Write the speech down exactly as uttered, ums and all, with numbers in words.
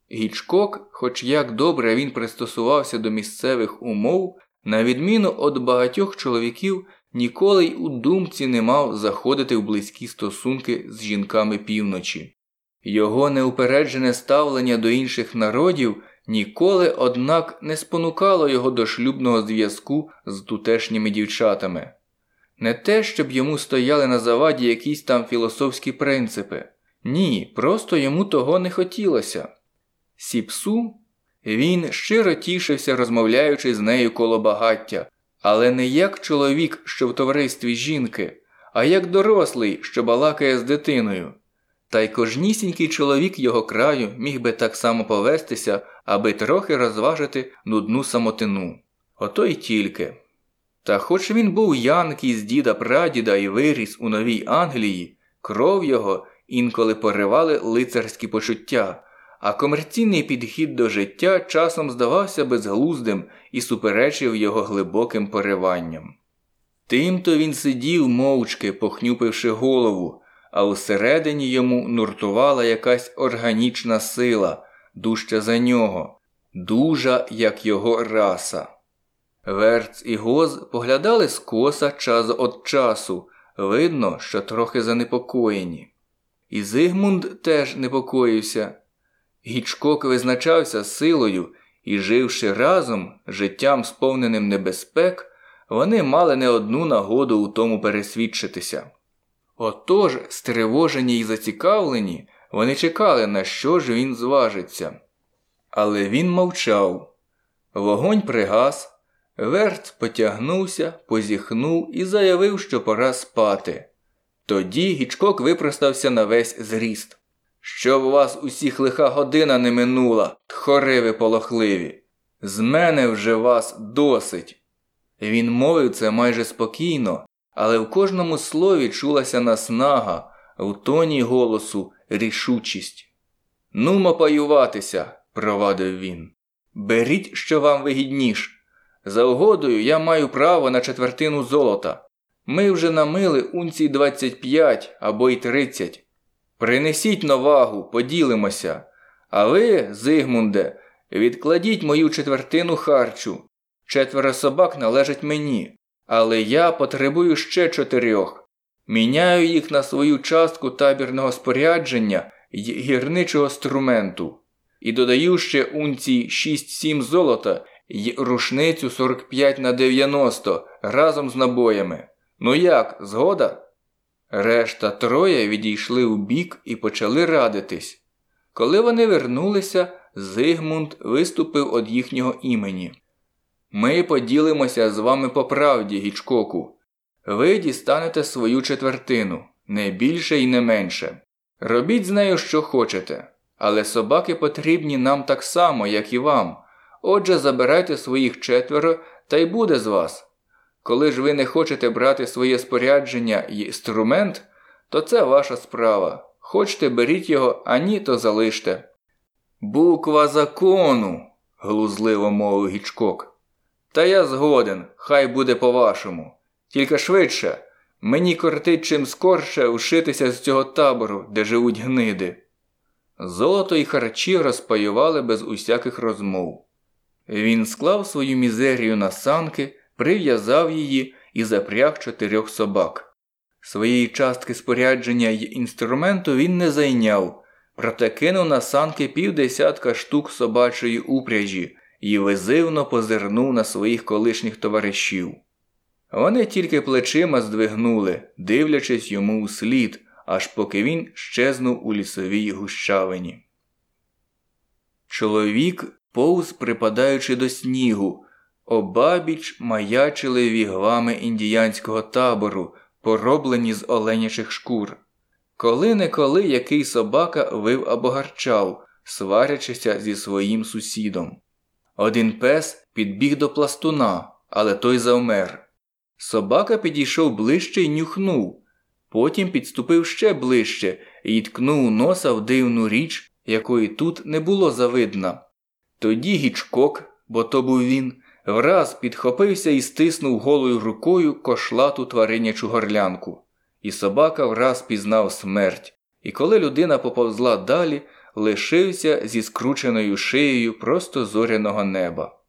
Гічкок, хоч як добре він пристосувався до місцевих умов, на відміну від багатьох чоловіків, ніколи й у думці не мав заходити в близькі стосунки з жінками півночі. Його неупереджене ставлення до інших народів ніколи, однак, не спонукало його до шлюбного зв'язку з тутешніми дівчатами. Не те, щоб йому стояли на заваді якісь там філософські принципи. Ні, просто йому того не хотілося. Сіпсу? Він щиро тішився, розмовляючи з нею коло багаття, але не як чоловік, що в товаристві жінки, а як дорослий, що балакає з дитиною. Та й кожнісінький чоловік його краю міг би так само повестися, аби трохи розважити нудну самотину. Ото й тільки. Та хоч він був янкій з діда-прадіда і виріс у Новій Англії, кров його інколи поривали лицарські почуття, а комерційний підхід до життя часом здавався безглуздим і суперечив його глибоким пориванням. Тимто він сидів мовчки, похнюпивши голову, а усередині йому нуртувала якась органічна сила, дужча за нього, дужа, як його раса. Верц і Гоз поглядали скоса час од часу, видно, що трохи занепокоєні. І Зигмунд теж непокоївся. Гічкок визначався силою, і, живши разом, життям сповненим небезпек, вони мали не одну нагоду у тому пересвідчитися. Отож, стривожені й зацікавлені, вони чекали, на що ж він зважиться. Але він мовчав. Вогонь пригас, Верц потягнувся, позіхнув і заявив, що пора спати. Тоді Гічкок випростався на весь зріст. «Щоб у вас усіх лиха година не минула, тхори ви полохливі! З мене вже вас досить!» Він мовив це майже спокійно, але в кожному слові чулася наснага, в тоні голосу рішучість. «Нумо паюватися!» – провадив він. «Беріть, що вам вигідніш. За угодою я маю право на четвертину золота. Ми вже намили унцій двадцять п'ять або й тридцять. Принесіть новагу, поділимося. А ви, Зигмунде, відкладіть мою четвертину харчу. Четверо собак належать мені, але я потребую ще чотирьох. Міняю їх на свою частку табірного спорядження й гірничого струменту. І додаю ще унцій шість-сім золота й рушницю сорок п'ять на дев'яносто разом з набоями. Ну як, згода?» Решта троє відійшли у бік і почали радитись. Коли вони вернулися, Зигмунд виступив від їхнього імені. «Ми поділимося з вами по правді, Гічкоку. Ви дістанете свою четвертину, не більше і не менше. Робіть з нею, що хочете, але собаки потрібні нам так само, як і вам. Отже, забирайте своїх четверо, та й буде з вас. Коли ж ви не хочете брати своє спорядження й інструмент, то це ваша справа. Хочете, беріть його, а ні, то залиште». «Буква закону», – глузливо мовив Гічкок. «Та я згоден, хай буде по-вашому. Тільки швидше, мені кортить чим скорше вшитися з цього табору, де живуть гниди». Золото й харчі розпаювали без усяких розмов. Він склав свою мізерію на санки, прив'язав її і запряг чотирьох собак. Своєї частки спорядження й інструменту він не зайняв, проте кинув на санки півдесятка штук собачої упряжі і визивно позирнув на своїх колишніх товаришів. Вони тільки плечима здвигнули, дивлячись йому услід, аж поки він щезнув у лісовій гущавині. Чоловік повз, припадаючи до снігу. Обабіч маячили вігвами індіянського табору, пороблені з оленячих шкур. Коли-неколи який собака вив або гарчав, сварячися зі своїм сусідом. Один пес підбіг до пластуна, але той завмер. Собака підійшов ближче й нюхнув. Потім підступив ще ближче і ткнув носа в дивну річ, якої тут не було завидна. Тоді Гічкок, бо то був він, враз підхопився і стиснув голою рукою кошлату тваринячу горлянку. І собака враз пізнав смерть. І коли людина поповзла далі, лишився зі скрученою шиєю просто зоряного неба.